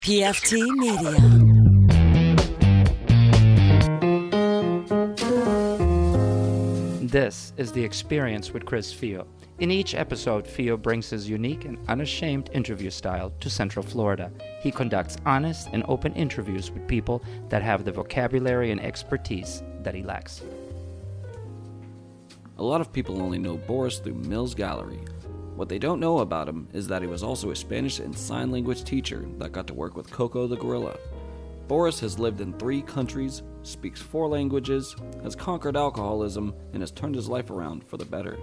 PFT Media. This is The Experience with Chris Fio. In each episode, Fio brings his unique and unashamed interview style to Central Florida. He conducts honest and open interviews with people that have the vocabulary and expertise that he lacks. A lot of people only know Boris through Mills Gallery. What they don't know about him is that he was also a Spanish and sign language teacher that got to work with Coco the gorilla. Boris has lived in 3 countries, speaks 4 languages, has conquered alcoholism, and has turned his life around for the better.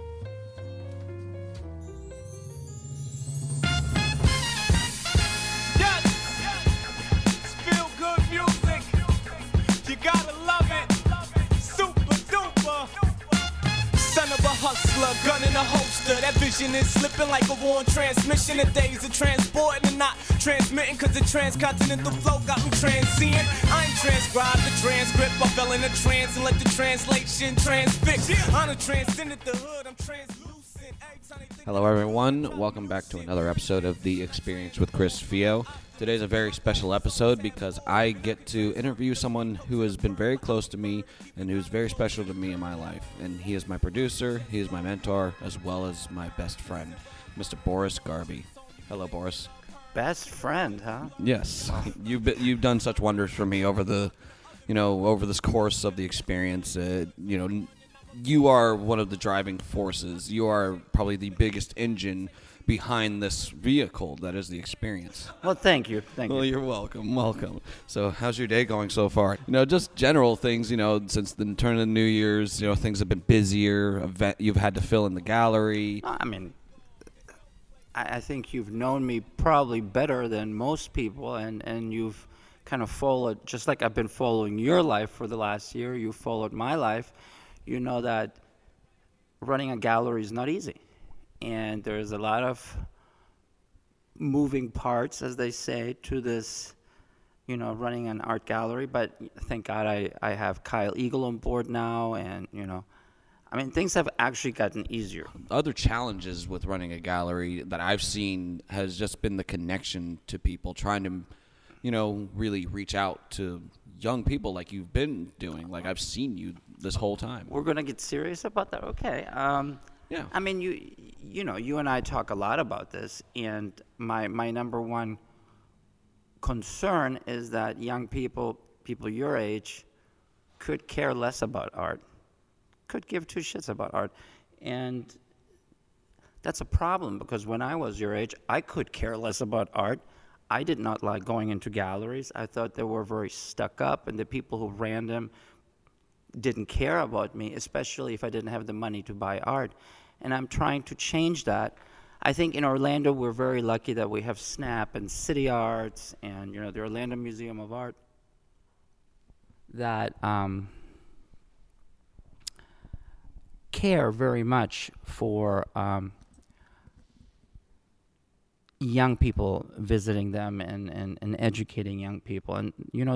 Gun in a holster, that vision is slipping like a worn transmission. The days of transporting and not transmitting, cause the transcontinental flow got me transient. I ain't transcribed the transcript, I fell in a trance and let the translation transfix. I'm a transcendent the hood, I'm translucent. Hello everyone, welcome back to another episode of The Experience with Chris Fio. Today's a very special episode because I get to interview someone who has been very close to me and who's very special to me in my life. And he is my producer, he is my mentor, as well as my best friend, Mr. Boris Garby. Hello, Boris. Best friend, huh? Yes, you've done such wonders for me over this course of the experience. You are one of the driving forces. You are probably the biggest engine behind this vehicle that is the experience. Well, thank you. Well, you're welcome. So how's your day going so far? Just general things, since the turn of the New Year's, things have been busier. You've had to fill in the gallery. I think you've known me probably better than most people, and you've kind of followed, just like I've been following your life for the last year, you followed my life. You know that running a gallery is not easy. And there's a lot of moving parts, as they say, to this, running an art gallery. But thank God I have Kyle Eagle on board now. And, things have actually gotten easier. Other challenges with running a gallery that I've seen has just been the connection to people, trying to, really reach out to young people like you've been doing. Like I've seen you this whole time. We're going to get serious about that? Okay. Yeah. You and I talk a lot about this, and my number one concern is that young people your age, could care less about art, could give 2 shits about art. And that's a problem, because when I was your age, I could care less about art. I did not like going into galleries. I thought they were very stuck up, and the people who ran them didn't care about me, especially if I didn't have the money to buy art. And I'm trying to change that. I think in Orlando we're very lucky that we have SNAP and City Arts and the Orlando Museum of Art that care very much for young people, visiting them and educating young people. And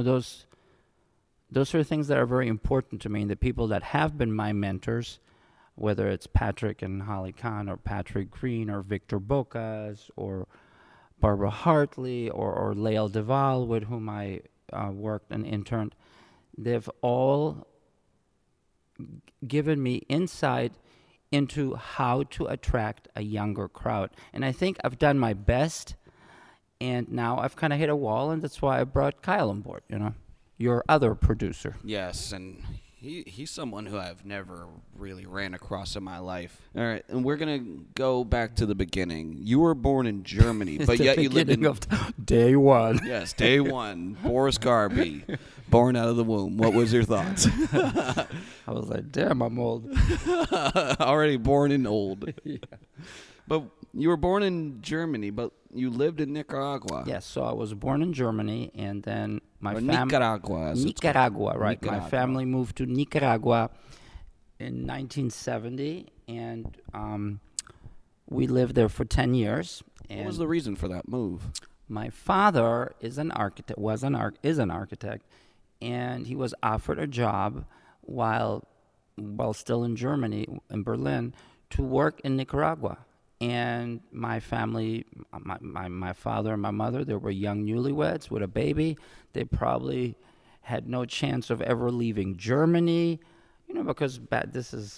those are things that are very important to me. And the people that have been my mentors, whether it's Patrick and Holly Kahn or Patrick Green or Victor Bocas or Barbara Hartley or Lael Duval, with whom I worked and interned, they've all given me insight into how to attract a younger crowd. And I think I've done my best, and now I've kind of hit a wall, and that's why I brought Kyle on board, your other producer. Yes, and he's someone who I've never really ran across in my life. All right, and we're going to go back to the beginning. You were born in Germany, but yet you lived in... of day one. Yes, day one. Boris Garby, born out of the womb. What was your thoughts? I was like, damn, I'm old. Already born and old. Yeah. But you were born in Germany, but you lived in Nicaragua. Yes, so I was born in Germany, and then my family... Nicaragua. Nicaragua, right. Nicaragua. My family moved to Nicaragua in 1970, and we lived there for 10 years. And what was the reason for that move? My father is an architect, is an architect, and he was offered a job while still in Germany, in Berlin, to work in Nicaragua. And my family, my father and my mother, they were young newlyweds with a baby. They probably had no chance of ever leaving Germany, because this is,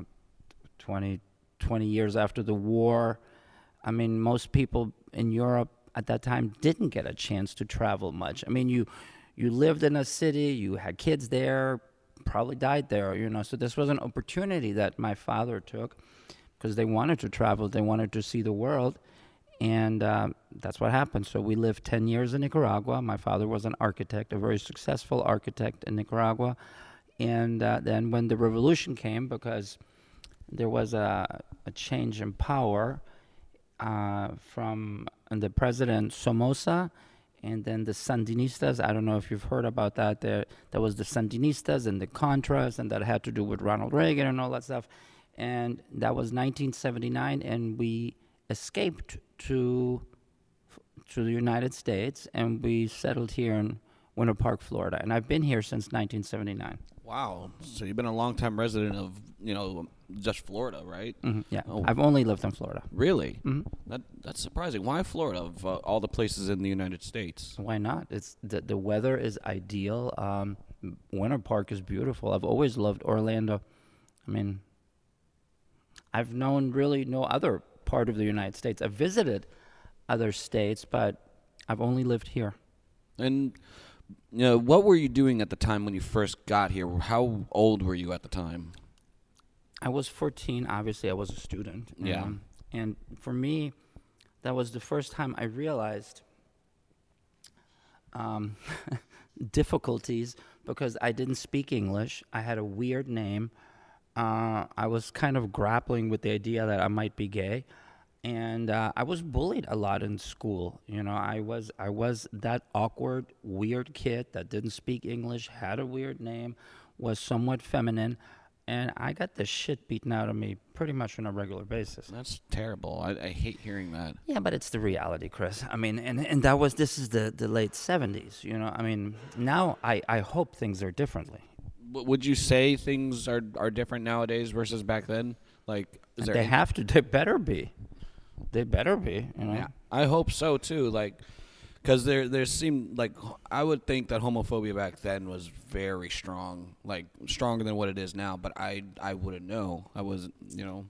20 years after the war. I mean, most people in Europe at that time didn't get a chance to travel much. I mean, you lived in a city, you had kids there, probably died there, So this was an opportunity that my father took because they wanted to travel, they wanted to see the world, and that's what happened. So we lived 10 years in Nicaragua. My father was an architect, a very successful architect in Nicaragua. And then when the revolution came, because there was a change in power from the president Somoza, and then the Sandinistas. I don't know if you've heard about that. There was the Sandinistas and the Contras, and that had to do with Ronald Reagan and all that stuff. And that was 1979, and we escaped to the United States, and we settled here in Winter Park, Florida. And I've been here since 1979. Wow. So you've been a longtime resident of, just Florida, right? Mm-hmm, yeah. Oh. I've only lived in Florida. Really? Mm-hmm. That's surprising. Why Florida of all the places in the United States? Why not? It's the weather is ideal. Winter Park is beautiful. I've always loved Orlando. I mean, I've known really no other part of the United States. I've visited other states, but I've only lived here. And what were you doing at the time when you first got here? How old were you at the time? I was 14. Obviously, I was a student. Yeah. And for me, that was the first time I realized difficulties because I didn't speak English. I had a weird name. I was kind of grappling with the idea that I might be gay. And I was bullied a lot in school. I was that awkward, weird kid that didn't speak English, had a weird name, was somewhat feminine, and I got the shit beaten out of me pretty much on a regular basis. That's terrible. I hate hearing that. Yeah, but it's the reality, Chris. I mean, and this is the late 70s, I mean, now I hope things are differently. Would you say things are different nowadays versus back then? Like, is there They better be. They better be, Yeah, I hope so too. Like, because there seemed like I would think that homophobia back then was very strong, like stronger than what it is now. But I wouldn't know. I wasn't, Yeah,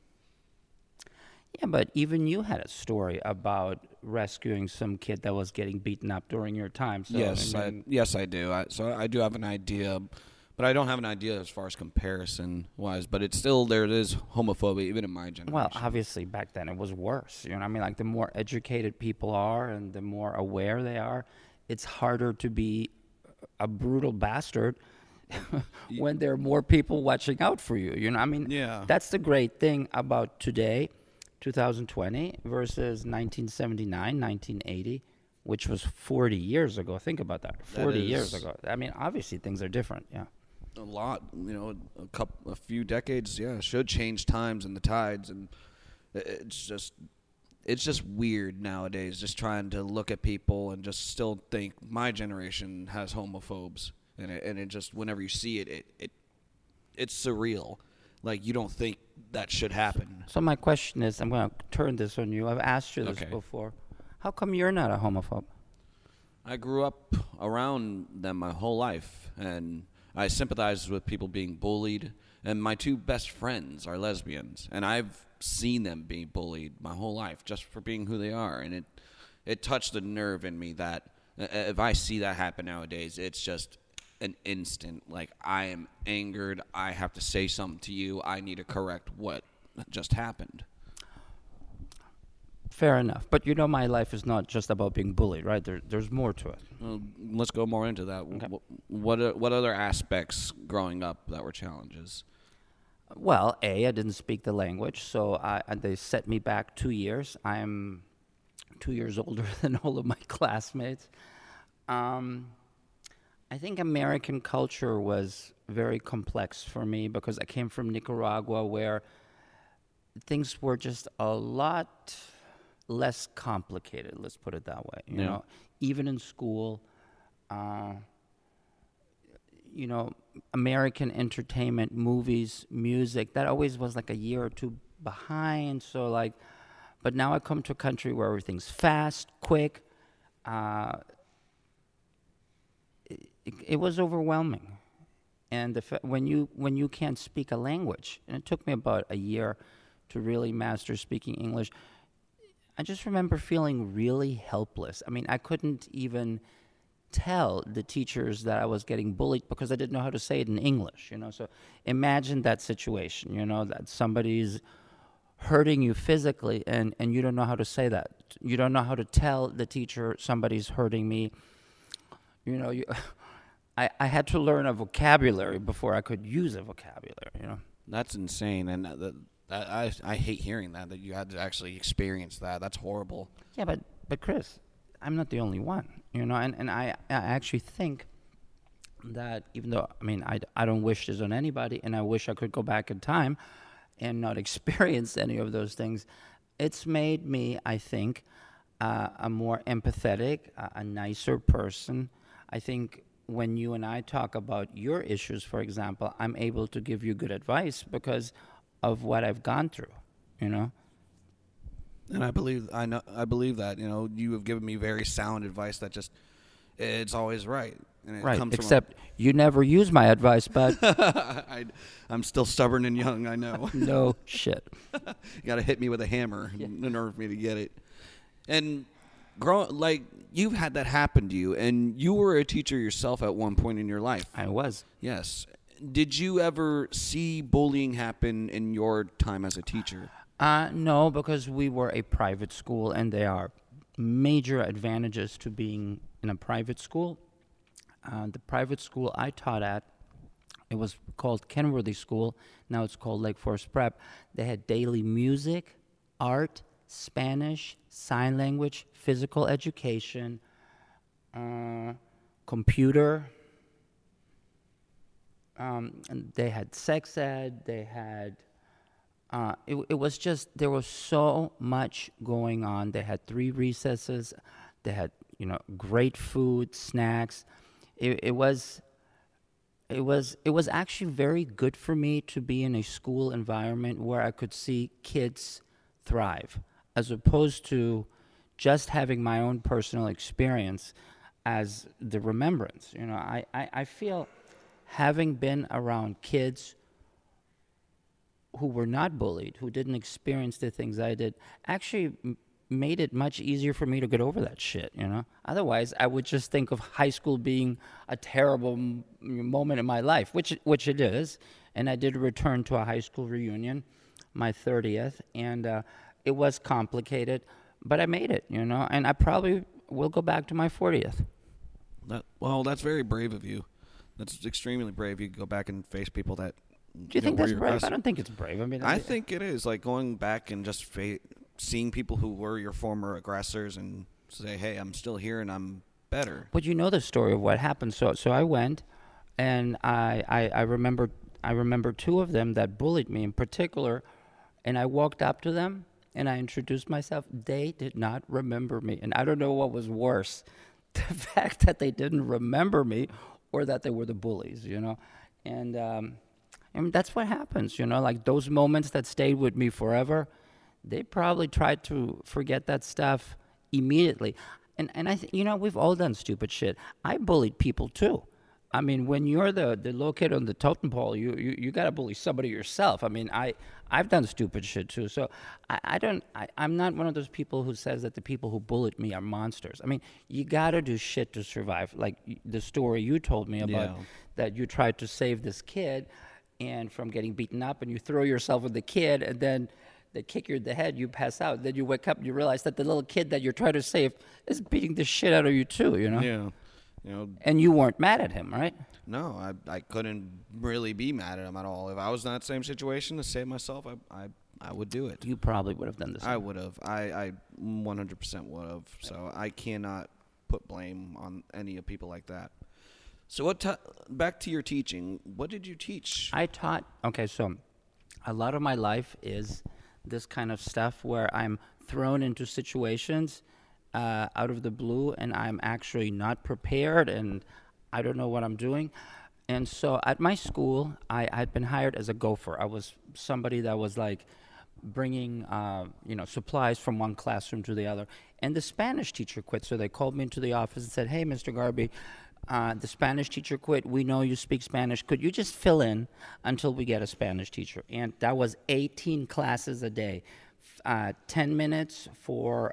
but even you had a story about rescuing some kid that was getting beaten up during your time. So, yes, I do. So I do have an idea. But I don't have an idea as far as comparison-wise. But it's still, there is homophobia, even in my generation. Well, obviously, back then it was worse. I mean? Like, the more educated people are and the more aware they are, it's harder to be a brutal bastard when there are more people watching out for you. I mean? Yeah. That's the great thing about today, 2020, versus 1979, 1980, which was 40 years ago. Think about that. 40 years ago. I mean, obviously, things are different, yeah. A lot, a few decades, should change times and the tides, and it's just weird nowadays. Just trying to look at people and just still think my generation has homophobes, and it just whenever you see it's surreal. Like, you don't think that should happen. So my question is, I'm going to turn this on you. I've asked you this before. How come you're not a homophobe? I grew up around them my whole life, and I sympathize with people being bullied, and my two best friends are lesbians, and I've seen them being bullied my whole life just for being who they are, and it touched the nerve in me that if I see that happen nowadays, it's just an instant, like, I am angered, I have to say something to you, I need to correct what just happened. Fair enough. But my life is not just about being bullied, right? There's more to it. Let's go more into that. Okay. What other aspects growing up that were challenges? Well, I didn't speak the language, so they set me back 2 years. I am 2 years older than all of my classmates. I think American culture was very complex for me because I came from Nicaragua, where things were just a lot less complicated, let's put it that way. You know, even in school, American entertainment, movies, music, that always was like a year or two behind. So, like, But now I come to a country where everything's fast, quick. It was overwhelming. And when you can't speak a language, and it took me about a year to really master speaking English, I just remember feeling really helpless. I mean, I couldn't even tell the teachers that I was getting bullied because I didn't know how to say it in English, So imagine that situation, that somebody's hurting you physically and you don't know how to say that. You don't know how to tell the teacher somebody's hurting me. I had to learn a vocabulary before I could use a vocabulary, That's insane, and I hate hearing that you had to actually experience that. That's horrible. Yeah, but Chris, I'm not the only one, and I actually think that even though, I don't wish this on anybody, and I wish I could go back in time and not experience any of those things, it's made me, I think, a more empathetic, a nicer person. I think when you and I talk about your issues, for example, I'm able to give you good advice because of what I've gone through, And I believe that, you have given me very sound advice that just, it's always right. And it Right, comes except you never use my advice, bud. I'm still stubborn and young, I know. No shit. You got to hit me with a hammer in order for me to get it. And you've had that happen to you, and you were a teacher yourself at one point in your life. I was. Yes. Did you ever see bullying happen in your time as a teacher? No, because we were a private school, and there are major advantages to being in a private school. The private school I taught at, it was called Kenworthy School. Now it's called Lake Forest Prep. They had daily music, art, Spanish, sign language, physical education, computer. And they had sex ed. They had. It was just, there was so much going on. They had 3 recesses. They had great food, snacks. It was actually very good for me to be in a school environment where I could see kids thrive, as opposed to just having my own personal experience as the remembrance. I feel having been around kids who were not bullied, who didn't experience the things I did, actually made it much easier for me to get over that shit, Otherwise, I would just think of high school being a terrible moment in my life, which it is. And I did return to a high school reunion, my 30th, and it was complicated, but I made it, and I probably will go back to my 40th. That's very brave of you. That's extremely brave. You go back and face people that... Do you think that's brave? I don't think it's brave. I think it is, like going back and just seeing people who were your former aggressors and say, hey, I'm still here and I'm better. But you know the story of what happened. So I went, and I remember 2 of them that bullied me in particular, and I walked up to them and I introduced myself. They did not remember me, and I don't know what was worse, the fact that they didn't remember me or that they were the bullies, And that's what happens, like those moments that stayed with me forever, they probably tried to forget that stuff immediately. And I think, we've all done stupid shit. I bullied people too. When you're the little kid on the totem pole, you got to bully somebody yourself. I've done stupid shit too. So I'm not one of those people who says that the people who bullied me are monsters. You got to do shit to survive. Like the story you told me about, that you tried to save this kid and from getting beaten up, and you throw yourself with the kid, and then they kick you in the head, you pass out. Then you wake up and you realize that the little kid that you're trying to save is beating the shit out of you too, Yeah. And you weren't mad at him, right? No, I couldn't really be mad at him at all. If I was in that same situation to save myself, I would do it. You probably would have done the same. I would have. I 100% would have. So I cannot put blame on any of people like that. So back to your teaching. What did you teach? I taught, so a lot of my life is this kind of stuff where I'm thrown into situations out of the blue, and I'm actually not prepared, and I don't know what I'm doing. And so at my school, I had been hired as a gopher. I was somebody that was like bringing supplies from one classroom to the other. And the Spanish teacher quit, so they called me into the office and said, "Hey, Mr. Garby, the Spanish teacher quit. We know you speak Spanish. Could you just fill in until we get a Spanish teacher?" And that was 18 classes a day. 15 minutes for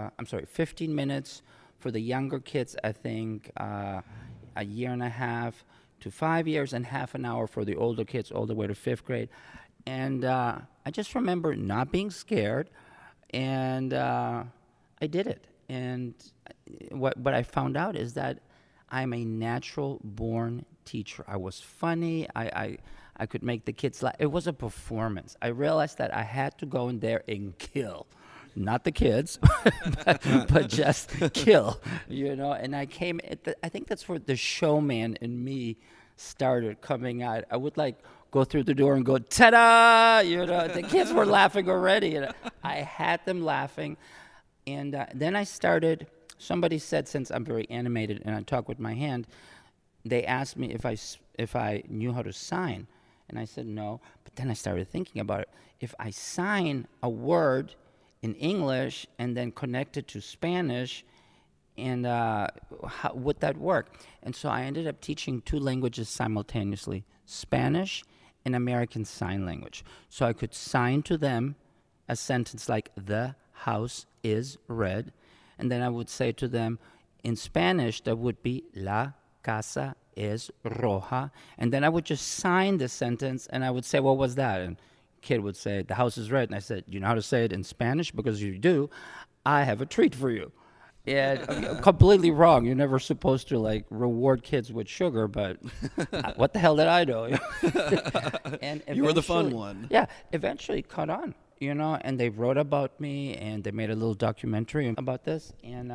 the younger kids, I think a year and a half to 5 years, and half an hour for the older kids all the way to 5th grade. And I just remember not being scared, and I did it. And what I found out is that I'm a natural-born teacher. I was funny. I could make the kids laugh. It was a performance. I realized that I had to go in there and kill. Not the kids, but just kill, And I came, I think that's where the showman in me started coming out. I would go through the door and go, ta-da! The kids were laughing already. And I had them laughing. And then I started, somebody said, since I'm very animated and I talk with my hand, they asked me if I knew how to sign. And I said no. But then I started thinking about it. If I sign a word in English and then connect it to Spanish, and how would that work? And so I ended up teaching 2 languages simultaneously, Spanish and American Sign Language. So I could sign to them a sentence like, "The house is red." And then I would say to them, in Spanish, that would be, "La casa es roja." And then I would just sign the sentence, and I would say, "What was that?" And kid would say, "The house is red." And I said, "You know how to say it in Spanish? Because if you do, I have a treat for you." And completely wrong. You're never supposed to reward kids with sugar, but what the hell did I know? And you were the fun one. Yeah, eventually caught on, and they wrote about me, and they made a little documentary about this, and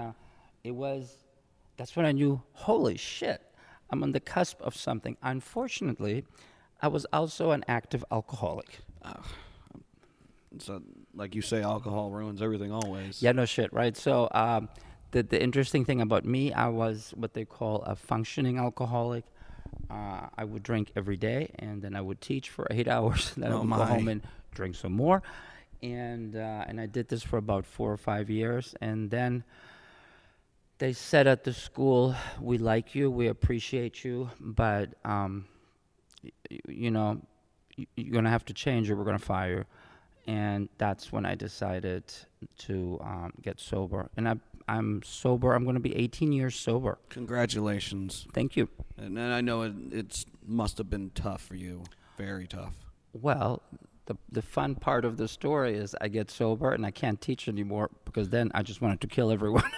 that's when I knew, holy shit, I'm on the cusp of something. Unfortunately, I was also an active alcoholic. So, like you say, alcohol ruins everything always. Yeah, no shit, right? So the interesting thing about me, I was what they call a functioning alcoholic. I would drink every day, and then I would teach for 8 hours, and then I would go home and drink some more. And I did this for about 4 or 5 years, and then they said at the school, "We like you, we appreciate you, but you're going to have to change or we're going to fire you." And that's when I decided to get sober. And I'm sober. I'm going to be 18 years sober. Congratulations. Thank you. And I know it must have been tough for you. Very tough. Well, the fun part of the story is I get sober and I can't teach anymore because then I just wanted to kill everyone.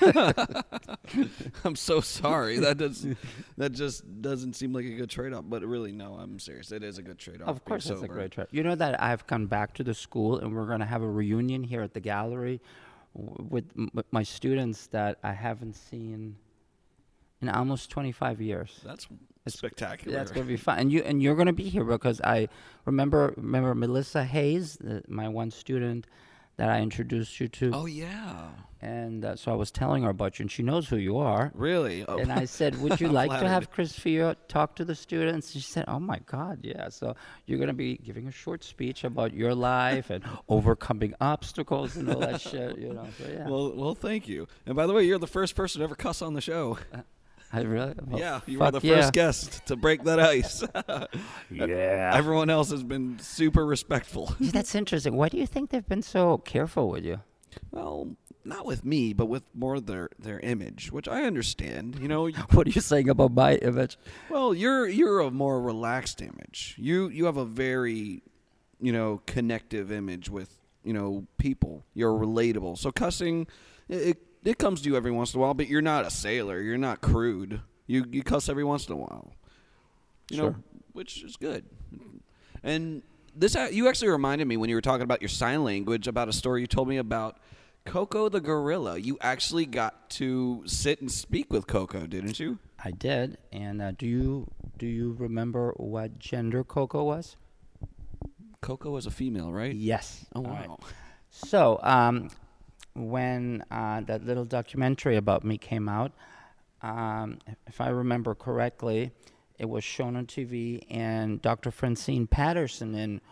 I'm so sorry. That just doesn't seem like a good trade-off. But really, no, I'm serious. It is a good trade-off. Of course, it's a great trade-off. You know that I've come back to the school and we're going to have a reunion here at the gallery with my students that I haven't seen in almost 25 years. That's spectacular. That's going to be fun. And you're going to be here because I remember Melissa Hayes, my one student that I introduced you to. Oh, yeah. And so I was telling her about you, and she knows who you are. Really? Oh. And I said, would you like to have Chris Fio talk to the students? And she said, oh, my God, yeah. So you're going to be giving a short speech about your life and overcoming obstacles and all that shit, So, yeah. Well, thank you. And by the way, you're the first person to ever cuss on the show. I really? Well, yeah, you were the first guest to break that ice. Yeah. Everyone else has been super respectful. Yeah, that's interesting. Why do you think they've been so careful with you? Well, not with me, but with more their image, which I understand. What are you saying about my image? Well, you're a more relaxed image. You have a very, connective image with, people. You're relatable. So cussing, it comes to you every once in a while, but you're not a sailor. You're not crude. You cuss every once in a while. Sure. Which is good. And you actually reminded me when you were talking about your sign language about a story you told me about Coco the gorilla. You actually got to sit and speak with Coco, didn't you? I did. And do you remember what gender Coco was? Coco was a female, right? Yes. Oh, wow. Right. So, when that little documentary about me came out, if I remember correctly, it was shown on TV, and Dr. Francine Patterson in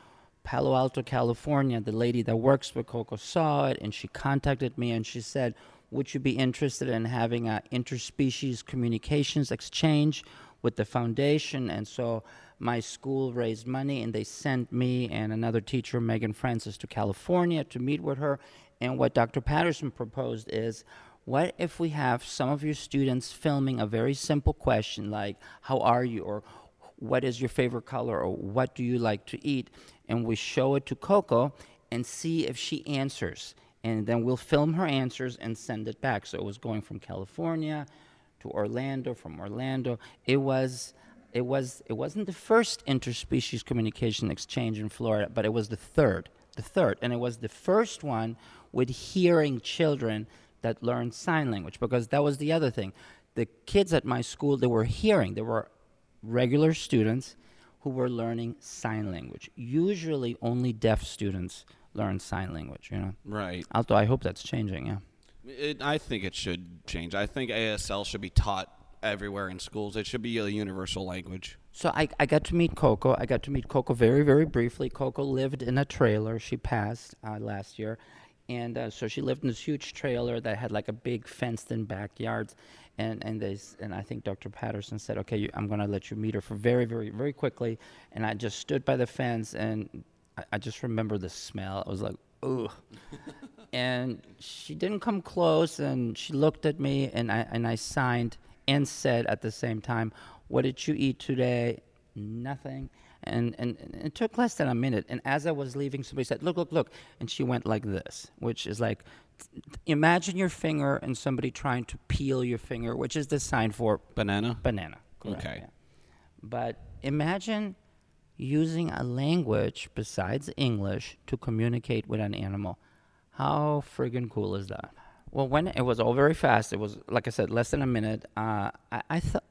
Palo Alto, California. The lady that works with Coco saw it, and she contacted me, and she said, would you be interested in having an interspecies communications exchange with the foundation? And so my school raised money, and they sent me and another teacher, Megan Francis, to California to meet with her. And what Dr. Patterson proposed is, what if we have some of your students filming a very simple question like, how are you? Or what is your favorite color? Or what do you like to eat? And we show it to Coco and see if she answers. And then we'll film her answers and send it back. So it was going from California to Orlando, from Orlando. It wasn't the first interspecies communication exchange in Florida, but it was the third, and it was the first one with hearing children that learned sign language, because that was the other thing. The kids at my school, they were hearing. They were regular students who were learning sign language. Usually only deaf students learn sign language, you know. Right. Although I hope that's changing, yeah. I think it should change. I think ASL should be taught everywhere in schools. It should be a universal language. So I got to meet Coco. I got to meet Coco very, very briefly. Coco lived in a trailer. She passed last year. And so she lived in this huge trailer that had like a big fenced-in backyard. And I think Dr. Patterson said, okay, I'm going to let you meet her for very, very, very quickly. And I just stood by the fence, and I just remember the smell. I was like, ugh. And she didn't come close, and she looked at me, and I signed and said at the same time, what did you eat today? Nothing. And it took less than a minute. And as I was leaving, somebody said, look, look, look. And she went like this, which is like, imagine your finger and somebody trying to peel your finger, which is the sign for Banana? banana. Correct, Okay. yeah. But imagine using a language besides English to communicate with an animal. How friggin' cool is that? Well, when it was all very fast, it was, like I said, less than a minute. I thought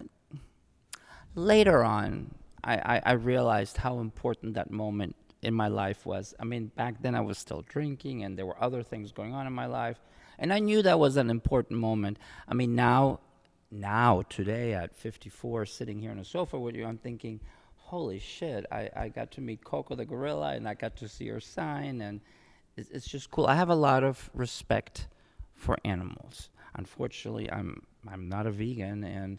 later on, I realized how important that moment in my life was. I mean, back then I was still drinking, and there were other things going on in my life, and I knew that was an important moment. I mean, now today at 54, sitting here on a sofa with you, I'm thinking, holy shit, I got to meet Coco the gorilla, and I got to see her sign, and it's just cool. I have a lot of respect for animals. Unfortunately, I'm not a vegan, and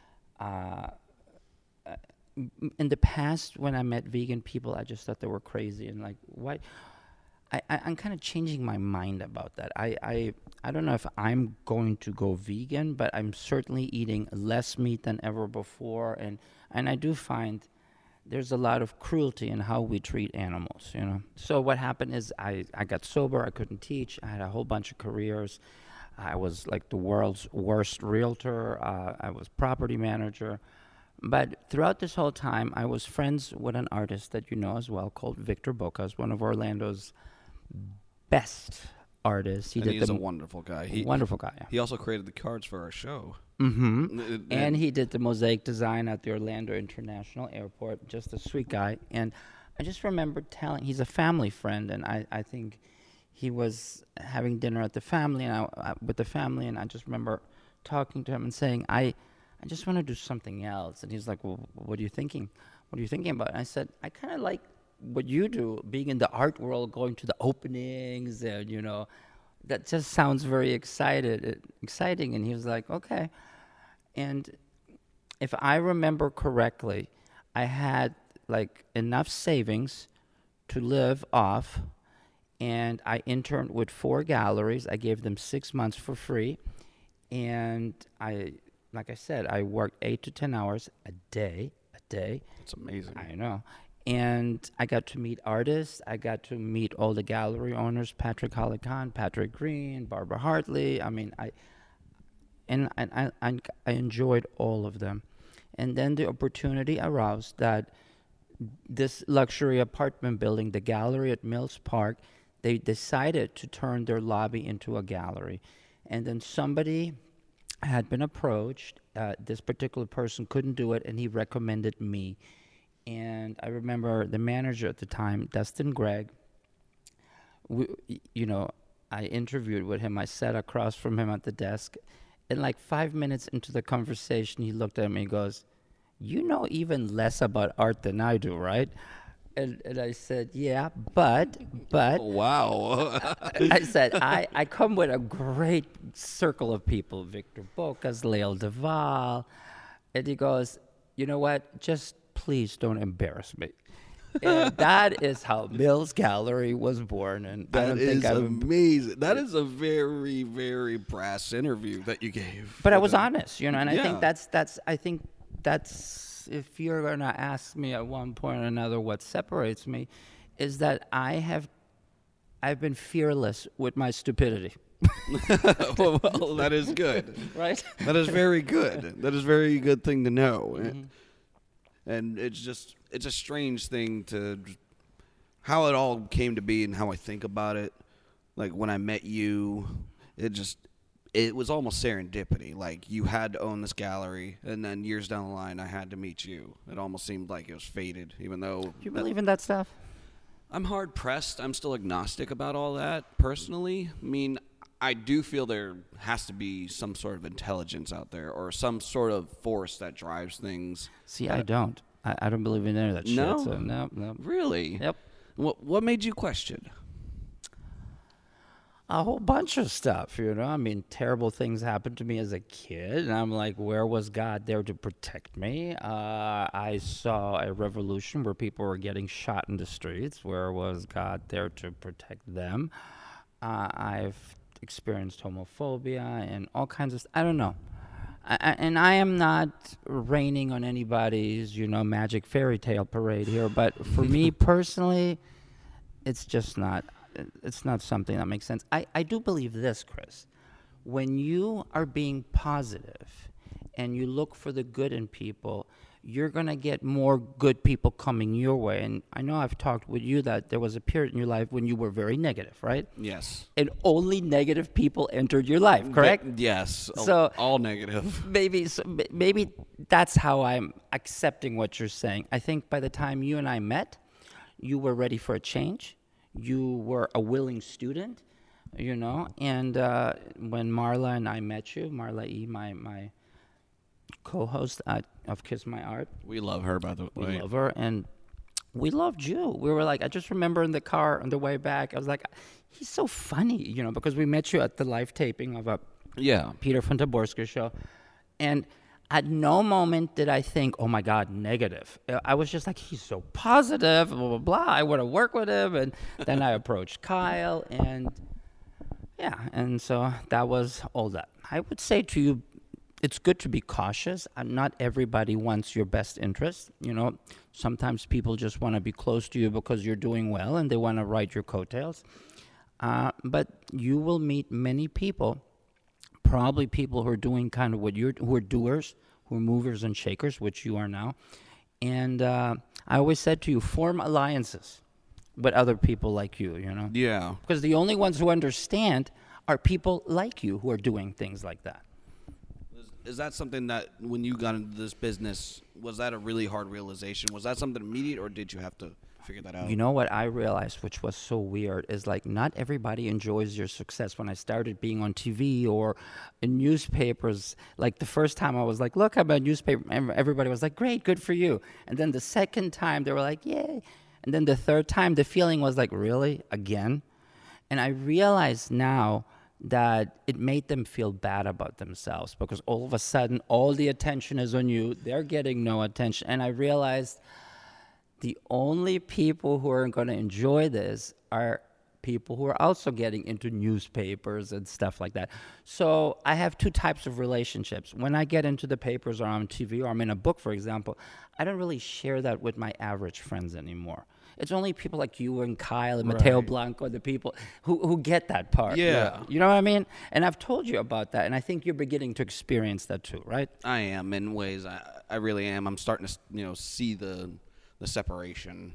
in the past, when I met vegan people, I just thought they were crazy, and like, why? I'm kind of changing my mind about that. I don't know if I'm going to go vegan, but I'm certainly eating less meat than ever before, and I do find there's a lot of cruelty in how we treat animals, you know. So what happened is I got sober. I couldn't teach. I had a whole bunch of careers. I was like the world's worst realtor. I was property manager. But throughout this whole time, I was friends with an artist that you know as well called Victor Bocas, one of Orlando's best artists. He's a wonderful guy. Wonderful guy, yeah. He also created the cards for our show. Mm-hmm. And he did the mosaic design at the Orlando International Airport. Just a sweet guy. And I just remember he's a family friend, and I think he was having dinner at the family and with the family, and I just remember talking to him and saying, I just want to do something else. And he's like, well, what are you thinking? What are you thinking about? And I said, I kind of like what you do, being in the art world, going to the openings, and, you know, that just sounds very exciting. And he was like, okay. And if I remember correctly, I had like enough savings to live off, and I interned with 4 galleries. I gave them 6 months for free, and like I said, I worked 8 to 10 hours a day. That's amazing. I know. And I got to meet artists. I got to meet all the gallery owners, Patrick Holly-Kahn, Patrick Green, Barbara Hartley. I mean, I enjoyed all of them. And then the opportunity arose that this luxury apartment building, the gallery at Mills Park, they decided to turn their lobby into a gallery. And then somebody had been approached. This particular person couldn't do it, and he recommended me. And I remember the manager at the time, Dustin Gregg. I interviewed with him. I sat across from him at the desk. And like 5 minutes into the conversation, he looked at me and goes, you know even less about art than I do, right? And I said, yeah, but Wow. I said, I come with a great circle of people, Victor Bocas, Leo Duval. And he goes, you know what? Just please don't embarrass me. And that is how Mills Gallery was born. And I That don't is think I've. amazing. That is a very, very brass interview that you gave. But I with was them. honest, and I Yeah. think that's if you're gonna ask me at one point or another what separates me, is that I've been fearless with my stupidity, Well, that is good. right? That is very good. That is a very good thing to know. And it's a strange thing to how it all came to be and how I think about it. Like when I met you, it was almost serendipity. Like you had to own this gallery, and then years down the line, I had to meet you. It almost seemed like it was fated, even though Do you believe in that stuff? I'm hard pressed. I'm still agnostic about all that personally. I mean, I do feel there has to be some sort of intelligence out there or some sort of force that drives things. See, I don't. I don't believe in any of that No? shit. So no. Really? Yep. What made you question? A whole bunch of stuff, I mean, terrible things happened to me as a kid, and I'm like, where was God there to protect me? I saw a revolution where people were getting shot in the streets. Where was God there to protect them? I've experienced homophobia and all kinds of I don't know. And I am not raining on anybody's, magic fairy tale parade here, but for me personally, it's just not. It's not something that makes sense. I do believe this, Chris. When you are being positive and you look for the good in people, you're going to get more good people coming your way. And I know I've talked with you that there was a period in your life when you were very negative, right? Yes. And only negative people entered your life, correct? Yes. So- all negative. Maybe that's how I'm accepting what you're saying. I think by the time you and I met, you were ready for a change. You were a willing student, and when Marla and I met you, Marla E., my co-host of Kiss My Art, We love her, by the way. we love her, and we loved you. We were like, I just remember in the car on the way back, I was like, he's so funny, because we met you at the live taping of a Yeah. Peter Fontaborska show, and at no moment did I think, oh my God, negative. I was just like, he's so positive, blah, blah, blah. I want to work with him. And then I approached Kyle, and and so that was all that. I would say to you, it's good to be cautious. Not everybody wants your best interest. Sometimes people just want to be close to you because you're doing well and they want to ride your coattails. But you will meet many people, probably people who are doing kind of who are doers, who are movers and shakers, which you are now. And I always said to you, form alliances with other people like you, Yeah. Because the only ones who understand are people like you who are doing things like that. Is that something that when you got into this business, was that a really hard realization? Was that something immediate, or did you have to figure that out? You know what I realized, which was so weird, is like not everybody enjoys your success. When I started being on TV or in newspapers, like the first time I was like, look, I'm a newspaper, and everybody was like, great, good for you. And then the second time they were like, yay. And then the third time the feeling was like, really? Again? And I realize now that it made them feel bad about themselves because all of a sudden all the attention is on you. They're getting no attention. And I realized the only people who are going to enjoy this are people who are also getting into newspapers and stuff like that. So I have two types of relationships. When I get into the papers or on TV or I'm in a book, for example, I don't really share that with my average friends anymore. It's only people like you and Kyle and Mateo Blanco, the people who get that part. Yeah. You know what I mean? And I've told you about that, and I think you're beginning to experience that too, right? I am in ways. I really am. I'm starting to see the separation.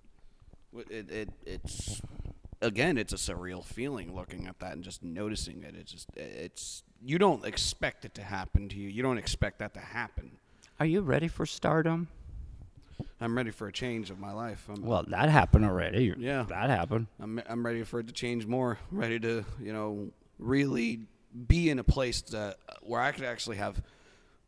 It's again, it's a surreal feeling looking at that and just noticing it. It's you don't expect it to happen to you. You don't expect that to happen. Are you ready for stardom? I'm ready for a change of my life. Well, that happened already. Yeah. That happened. I'm ready for it to change more. I'm ready to really be in a place where I could actually have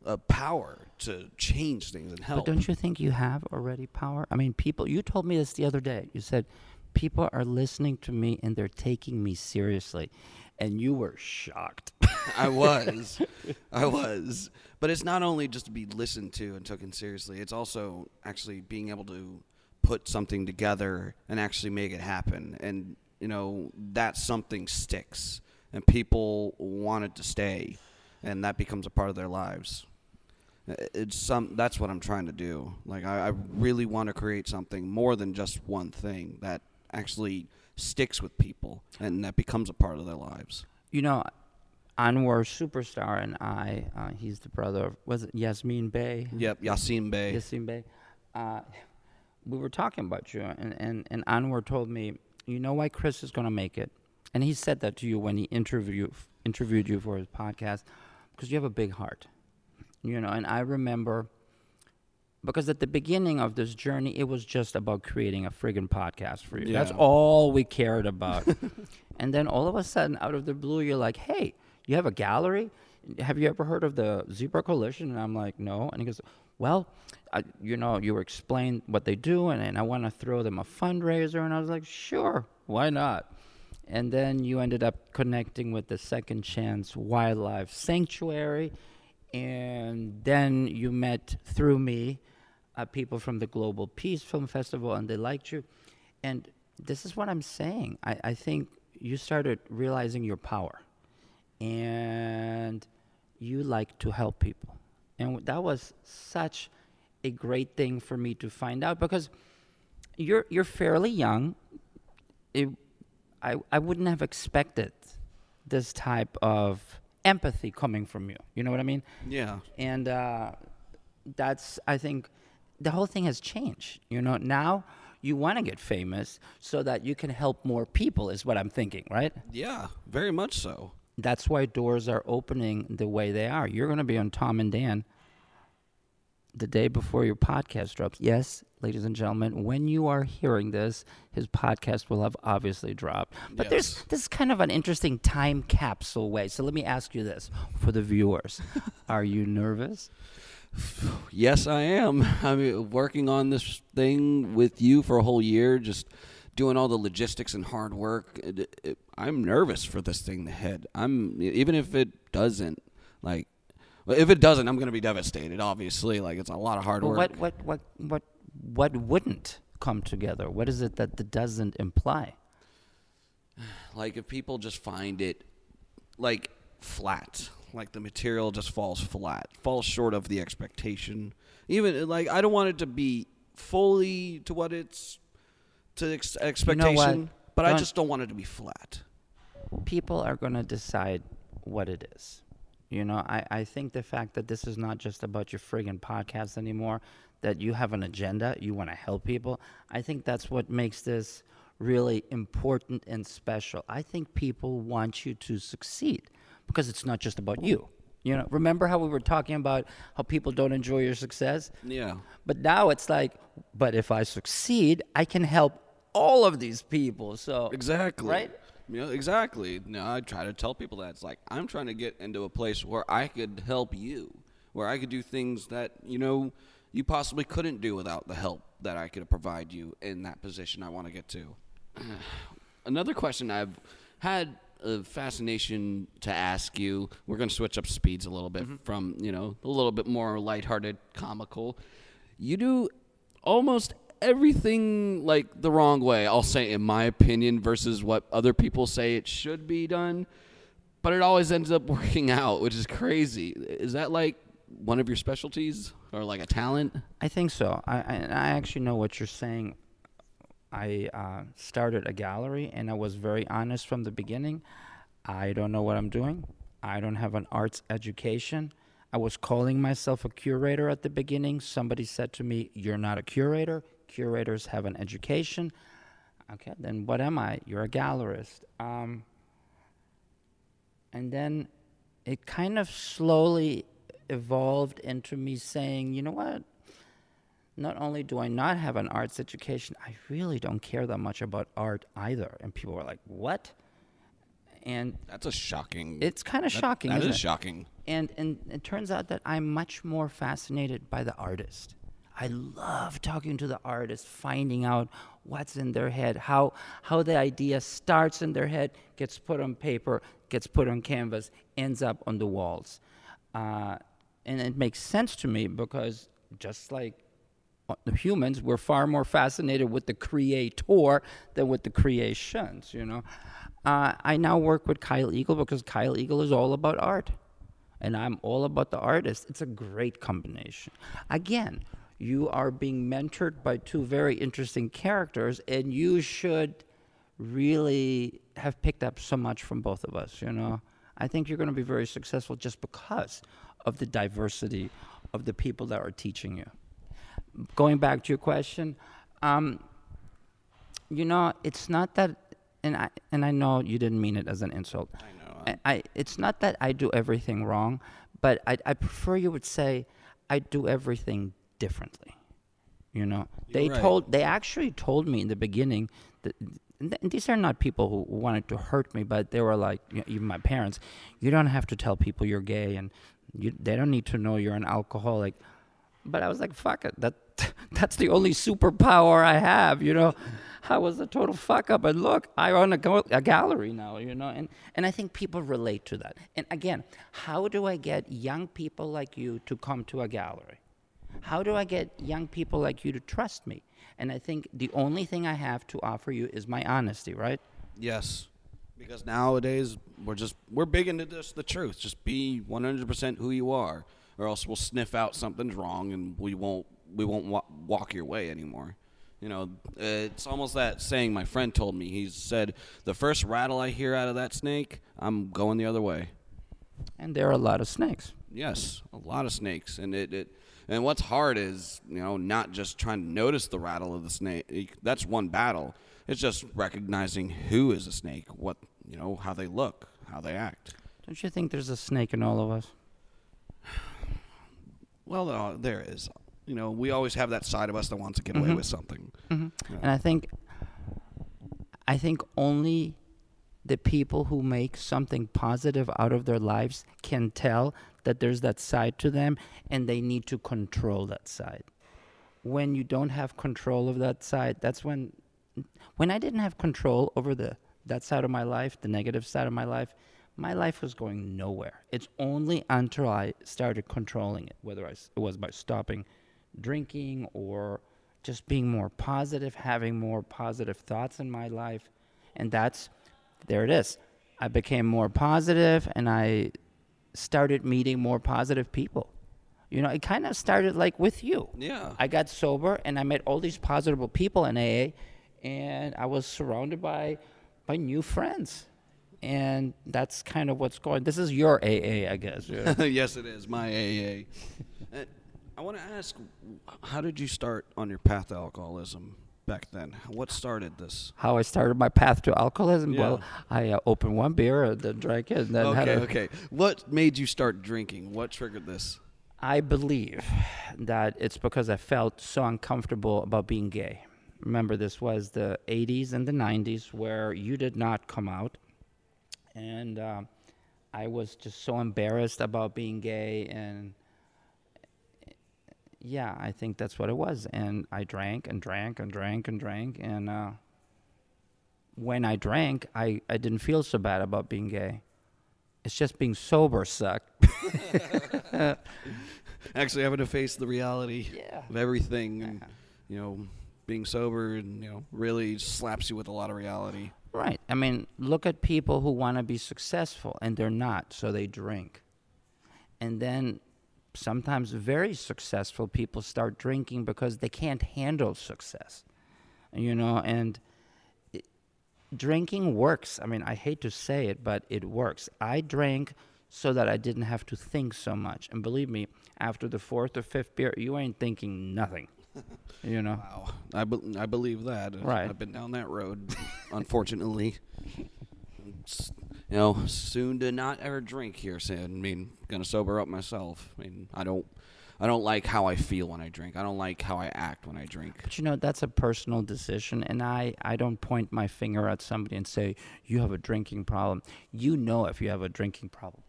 power to change things and help. But don't you think you have already power? I mean, people, you told me this the other day. You said, people are listening to me and they're taking me seriously. And you were shocked. I was. But it's not only just to be listened to and taken seriously. It's also actually being able to put something together and actually make it happen. And, that something sticks. And people want it to stay. And that becomes a part of their lives. That's what I'm trying to do. Like, I really want to create something more than just one thing that actually sticks with people and that becomes a part of their lives. Anwar Superstar and I, he's the brother of, was it Yasmin Bey? Yep, Yasin Bey. Yasin Bey. We were talking about you, and Anwar told me, you know why Chris is going to make it? And he said that to you when he interviewed you for his podcast, because you have a big heart. And I remember, because at the beginning of this journey, it was just about creating a friggin' podcast for you. Yeah. That's all we cared about. And then all of a sudden, out of the blue, you're like, hey, you have a gallery? Have you ever heard of the Zebra Coalition? And I'm like, no. And he goes, well, you explained what they do, and I want to throw them a fundraiser. And I was like, sure, why not? And then you ended up connecting with the Second Chance Wildlife Sanctuary. And then you met, through me, people from the Global Peace Film Festival, and they liked you. And this is what I'm saying. I think you started realizing your power. And you like to help people. And that was such a great thing for me to find out, because you're fairly young. I wouldn't have expected this type of empathy coming from you. You know what I mean? Yeah. And that's, I think, the whole thing has changed. Now you want to get famous so that you can help more people, is what I'm thinking, right? Yeah, very much so. That's why doors are opening the way they are. You're going to be on Tom and Dan the day before your podcast drops. Yes, ladies and gentlemen, when you are hearing this, his podcast will have obviously dropped. But yes. This is kind of an interesting time capsule way. So let me ask you this for the viewers. Are you nervous? Yes, I am. I mean, working on this thing with you for a whole year, just doing all the logistics and hard work. I'm nervous for this thing to hit. Even if it doesn't, I'm going to be devastated. Obviously, it's a lot of hard work. What wouldn't come together? What is it that doesn't imply? If people just find it flat, the material just falls flat, falls short of the expectation. Even I don't want it to be fully to what it's to expectation, but I just don't want it to be flat. People are going to decide what it is. I think the fact that this is not just about your friggin' podcast anymore, that you have an agenda, you want to help people, I think that's what makes this really important and special. I think people want you to succeed because it's not just about you. Remember how we were talking about how people don't enjoy your success? Yeah. But now it's but if I succeed, I can help all of these people. So exactly. Right? Exactly. I try to tell people that. It's I'm trying to get into a place where I could help you, where I could do things that, you possibly couldn't do without the help that I could provide you in that position I want to get to. Another question I've had a fascination to ask you. We're going to switch up speeds a little bit from, a little bit more lighthearted, comical. You do almost everything the wrong way, I'll say, in my opinion, versus what other people say it should be done. But it always ends up working out, which is crazy. Is that one of your specialties or a talent? I think so. I actually know what you're saying. I started a gallery, and I was very honest from the beginning. I don't know what I'm doing. I don't have an arts education. I was calling myself a curator at the beginning. Somebody said to me, "You're not a curator. Curators have an education." Okay, then what am I? You're a gallerist. And then it kind of slowly evolved into me saying, you know what? Not only do I not have an arts education, I really don't care that much about art either. And people were like, what? And That's a shocking. it's kind of shocking. That isn't is it? shocking. And it turns out that I'm much more fascinated by the artist. I love talking to the artist, finding out what's in their head, how the idea starts in their head, gets put on paper, gets put on canvas, ends up on the walls. And it makes sense to me because just like the humans, we're far more fascinated with the creator than with the creations, you know. I now work with Kyle Eagle because Kyle Eagle is all about art. And I'm all about the artist. It's a great combination. Again, you are being mentored by two very interesting characters, and you should really have picked up so much from both of us, you know. I think you're going to be very successful just because of the diversity of the people that are teaching you. Going back to your question, you know, it's not that, and I know you didn't mean it as an insult. I know. It's not that I do everything wrong, but I prefer you would say I do everything differently. You know, You're right. they actually told me in the beginning that, and these are not people who wanted to hurt me, but they were like, even my parents, you don't have to tell people you're gay, and they don't need to know you're an alcoholic. But I was like, fuck it, that's the only superpower I have, you know. I was a total fuck up, and look, I own a gallery now, you know, and I think people relate to that. And again, how do I get young people like you to come to a gallery? How do I get young people like you to trust me? And I think the only thing I have to offer you is my honesty, right? Yes, because nowadays we're big into just the truth. Just be 100% who you are, or else we'll sniff out something's wrong and we won't walk your way anymore. You know, it's almost that saying my friend told me. He said, "The first rattle I hear out of that snake, I'm going the other way." And there are a lot of snakes. Yes, a lot of snakes, and and what's hard is, you know, not just trying to notice the rattle of the snake. That's one battle. It's just recognizing who is a snake, what, you know, how they look, how they act. Don't you think there's a snake in all of us? Well, there is. You know, we always have that side of us that wants to get away with something. Mm-hmm. Yeah. And I think only the people who make something positive out of their lives can tell that there's that side to them, and they need to control that side. When you don't have control of that side, that's when I didn't have control over that side of my life, the negative side of my life was going nowhere. It's only until I started controlling it, whether it was by stopping drinking or just being more positive, having more positive thoughts in my life. And there it is. I became more positive, and I started meeting more positive people. You know, it kind of started like with you. Yeah. I got sober, and I met all these positive people in AA, and I was surrounded by new friends. And that's kind of what's going. This is your AA, I guess. Yeah. Yes, it is my AA. I want to ask, how did you start on your path to alcoholism back then? What started this? How I started my path to alcoholism? Yeah. Well, I opened one beer, and then drank it, and then Okay. What made you start drinking? What triggered this? I believe that it's because I felt so uncomfortable about being gay. Remember, this was the 80s and the 90s where you did not come out. And I was just so embarrassed about being gay. And yeah, I think that's what it was. And I drank and drank and drank and drank. And when I drank, I didn't feel so bad about being gay. It's just being sober sucked. Actually having to face the reality Yeah. of everything, and, you know, being sober, and, you know, really slaps you with a lot of reality. Right. I mean, look at people who want to be successful, and they're not, so they drink. And then sometimes very successful people start drinking because they can't handle success. You know, and drinking works. I mean, I hate to say it, but it works. I drank so that I didn't have to think so much. And believe me, after the fourth or fifth beer, you ain't thinking nothing. You know? Wow. I believe that. Right. I've been down that road, unfortunately. You know, soon to not ever drink here soon. I mean, gonna sober up myself. I mean, I I don't like how I feel when I drink. I don't like how I act when I drink. But that's a personal decision, and I don't point my finger at somebody and say, you have a drinking problem. You know if you have a drinking problem.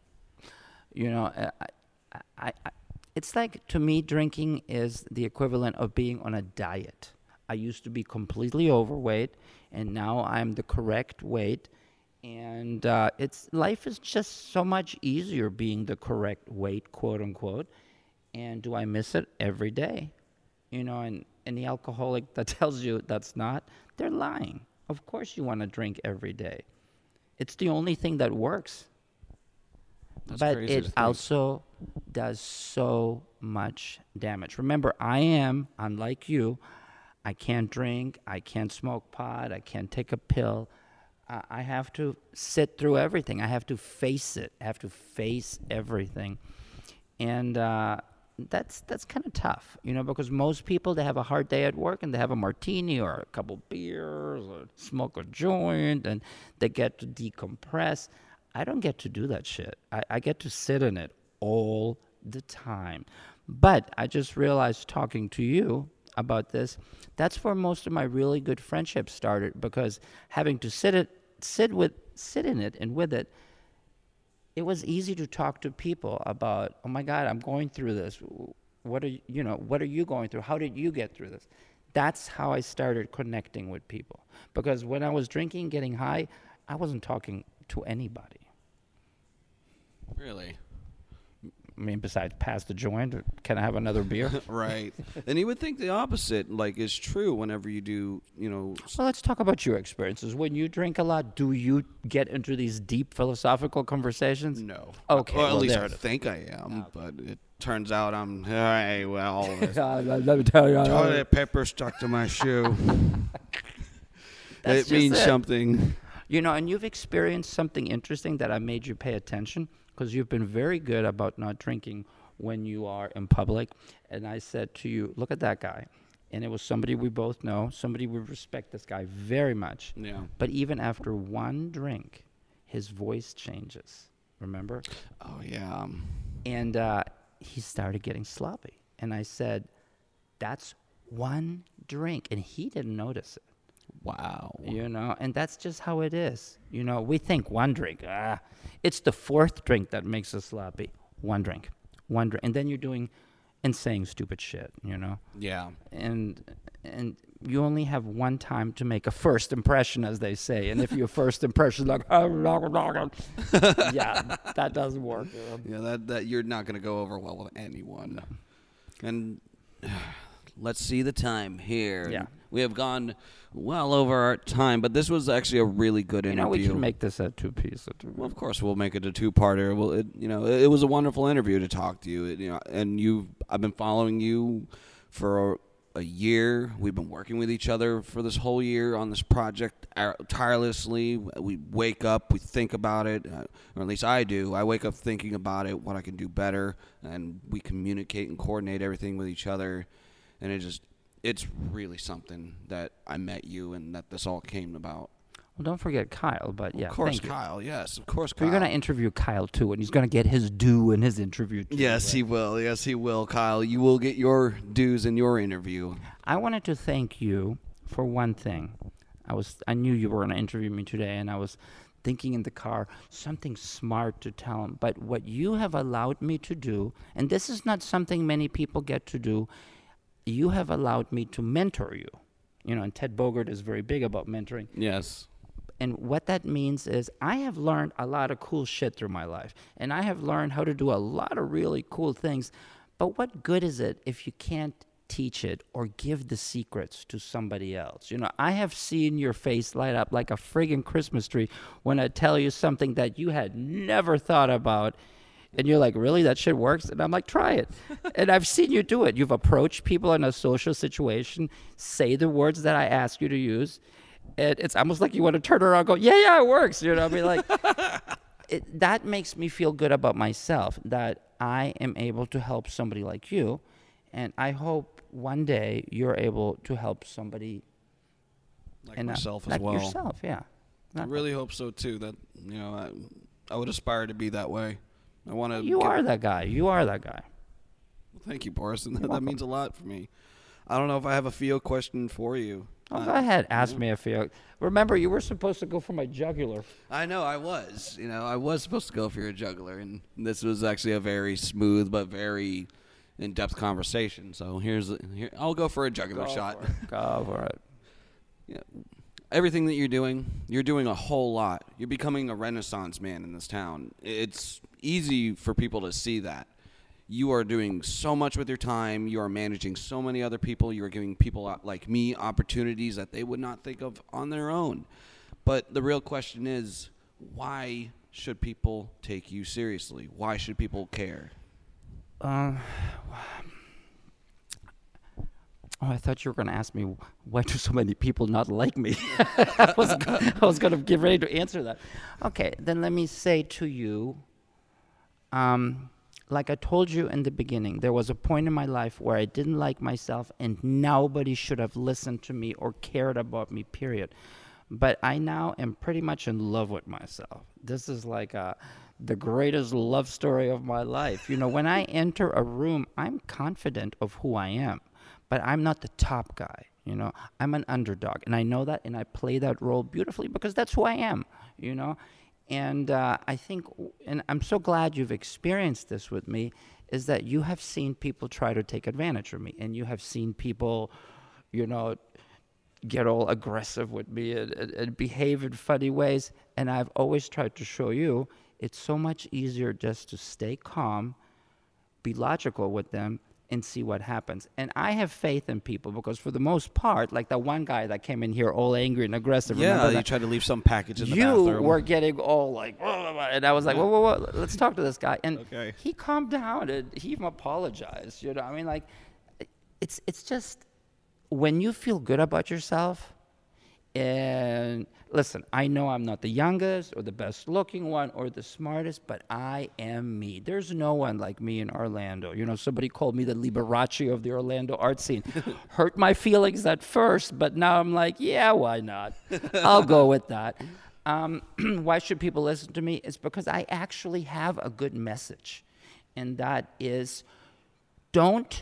It's like, to me, drinking is the equivalent of being on a diet. I used to be completely overweight, and now I'm the correct weight. And life is just so much easier being the correct weight, quote unquote. And do I miss it every day? And any alcoholic that tells you that's not, they're lying. Of course you want to drink every day. It's the only thing that works. That's but crazy to it think. also does so much damage. Remember, I am, unlike you, I can't drink, I can't smoke pot, I can't take a pill. I have to sit through everything. I have to face it. I have to face everything. And that's kind of tough, because most people, they have a hard day at work and they have a martini or a couple beers or smoke a joint and they get to decompress. I don't get to do that shit. I get to sit in it all the time. But I just realized, talking to you about this, that's where most of my really good friendships started, because having to sit in it and with it, it was easy to talk to people about, oh my God, I'm going through this. What are you going through? How did you get through this? That's how I started connecting with people. Because when I was drinking, getting high, I wasn't talking to anybody. Really? I mean, besides pass the joint, can I have another beer? Right. And you would think the opposite, is true whenever you do, Well, let's talk about your experiences. When you drink a lot, do you get into these deep philosophical conversations? No. Okay. Or at well, least there I it is. think I am, but it turns out I'm, hey, well, Let me tell you. toilet paper stuck to my shoe. That's It means just it. something. And you've experienced something interesting that I made you pay attention, because you've been very good about not drinking when you are in public. And I said to you, look at that guy. And it was somebody we both know, somebody we respect this guy very much. Yeah. But even after one drink, his voice changes. Remember? Oh, yeah. And he started getting sloppy. And I said, that's one drink. And he didn't notice it. Wow. And that's just how it is. We think one drink, it's the fourth drink that makes us sloppy. One drink. And then you're doing and saying stupid shit, Yeah. And you only have one time to make a first impression, as they say. And if your first impression is like, yeah, that doesn't work. Yeah, that you're not going to go over well with anyone. No. And let's see the time here. Yeah. We have gone well over our time, but this was actually a really good interview. We can make this a two-piece. Well, of course, we'll make it a two-parter. Well, it was a wonderful interview to talk to you. And I've been following you for a year. We've been working with each other for this whole year on this project tirelessly. We wake up, we think about it, or at least I do. I wake up thinking about it, what I can do better, and we communicate and coordinate everything with each other. And it's really something that I met you and that this all came about. Well, don't forget Kyle, but yeah, Of course, thank you. Kyle. Yes, of course, So Kyle. you're going to interview Kyle, too, and he's going to get his due in his interview, too. Yes, he will. Yes, he will, Kyle. You will get your dues in your interview. I wanted to thank you for one thing. I knew you were going to interview me today, and I was thinking in the car, something smart to tell him. But what you have allowed me to do, and this is not something many people get to do, you have allowed me to mentor you. And Ted Bogert is very big about mentoring. Yes. And what that means is I have learned a lot of cool shit through my life. And I have learned how to do a lot of really cool things. But what good is it if you can't teach it or give the secrets to somebody else? I have seen your face light up like a friggin' Christmas tree when I tell you something that you had never thought about. And you're like, really? That shit works? And I'm like, try it. And I've seen you do it. You've approached people in a social situation, say the words that I ask you to use. And it's almost like you want to turn around and go, yeah, it works. I mean, like, that makes me feel good about myself, that I am able to help somebody like you. And I hope one day you're able to help somebody Like myself as like well. yourself, yeah. I really hope so, too, that, I would aspire to be that way. I want to. You are that guy. You are that guy. Thank you, Boris. And that means a lot for me. I don't know if I have a Theo question for you. Oh, go ahead. Ask me if you. Remember, you were supposed to go for my jugular. I know I was. I was supposed to go for your jugular, and this was actually a very smooth but very in-depth conversation. So here, I'll go for a jugular shot. Go for it. Yeah. Everything that you're doing a whole lot. You're becoming a Renaissance man in this town. It's easy for people to see that. You are doing so much with your time. You are managing so many other people. You are giving people like me opportunities that they would not think of on their own. But the real question is, why should people take you seriously? Why should people care? Oh, I thought you were going to ask me, why do so many people not like me? I was going to get ready to answer that. Okay, then let me say to you, like I told you in the beginning, there was a point in my life where I didn't like myself and nobody should have listened to me or cared about me, period. But I now am pretty much in love with myself. This is like the greatest love story of my life. When I enter a room, I'm confident of who I am, but I'm not the top guy. I'm an underdog, and I know that, and I play that role beautifully because that's who I am, And I think, and I'm so glad you've experienced this with me, is that you have seen people try to take advantage of me, and you have seen people, get all aggressive with me and behave in funny ways. And I've always tried to show you it's so much easier just to stay calm, be logical with them, and see what happens. And I have faith in people because for the most part, like that one guy that came in here all angry and aggressive. Yeah, you tried to leave some package in the bathroom. You were getting all like, and I was like, whoa, let's talk to this guy. And he calmed down and he even apologized. It's just when you feel good about yourself. And listen, I know I'm not the youngest or the best looking one or the smartest, but I am me. There's no one like me in Orlando. Somebody called me the Liberace of the Orlando art scene. Hurt my feelings at first, but now I'm like, yeah, why not? I'll go with that. Why should people listen to me? It's because I actually have a good message. And that is, don't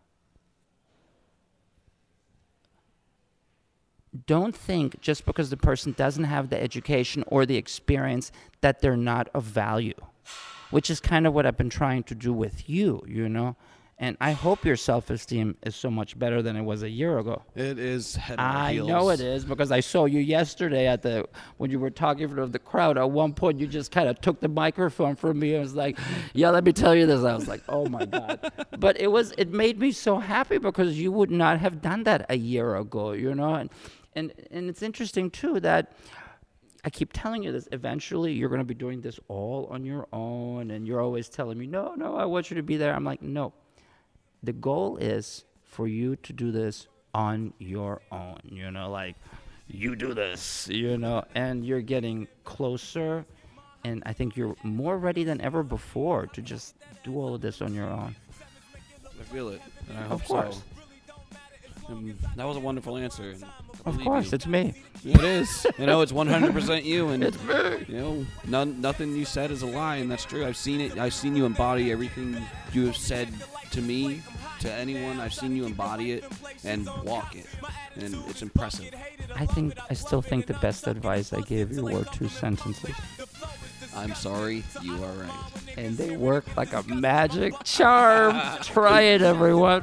think just because the person doesn't have the education or the experience that they're not of value, which is kind of what I've been trying to do with you, And I hope your self-esteem is so much better than it was a year ago. It is head over heels. I know it is because I saw you yesterday when you were talking in front of the crowd. At one point, you just kind of took the microphone from me and was like, yeah, let me tell you this. I was like, oh, my God. But it made me so happy because you would not have done that a year ago, And it's interesting, too, that I keep telling you this. Eventually, you're going to be doing this all on your own, and you're always telling me, no, I want you to be there. I'm like, no. The goal is for you to do this on your own, you do this, and you're getting closer, and I think you're more ready than ever before to just do all of this on your own. I feel it, and I hope of course. So. That was a wonderful answer. Of course, it's me. It is. It's 100% you, and it's me. Nothing you said is a lie, and that's true. I've seen it. I've seen you embody everything you have said to me, to anyone. I've seen you embody it and walk it, and it's impressive. I still think the best advice I gave you were 2 sentences. I'm sorry, you are right. And they work like a magic charm. Try it, everyone.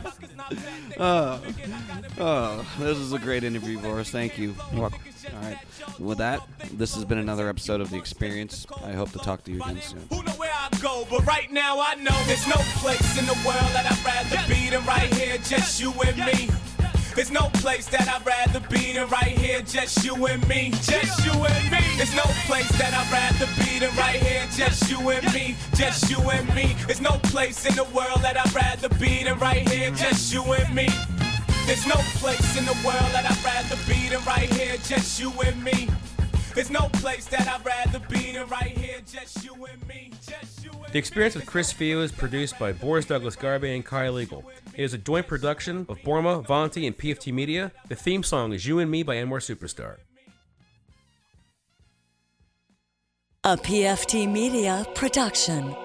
This is a great interview, Boris. Thank you. You're welcome. All right. With that, this has been another episode of The Experience. I hope to talk to you again soon. Who know where I go, but right now I know there's no place in the world that I'd rather be than right here, just you and me. There's no place that I'd rather be than right here, just you and me, just you and me. There's no place that I'd rather be than right here, just you and me, just you and me. There's no place in the world that I'd rather be than right here, just you and me. There's no place in the world that I'd rather be than right here, just you and me. There's no place that I'd rather be than right here, just you and me, just you and me. The Experience with Chris Theo is produced by Boris Douglas Garbe and Kyle Eagle. It is a joint production of Borma, Vonti, and PFT Media. The theme song is You and Me by Anwar Superstar. A PFT Media production.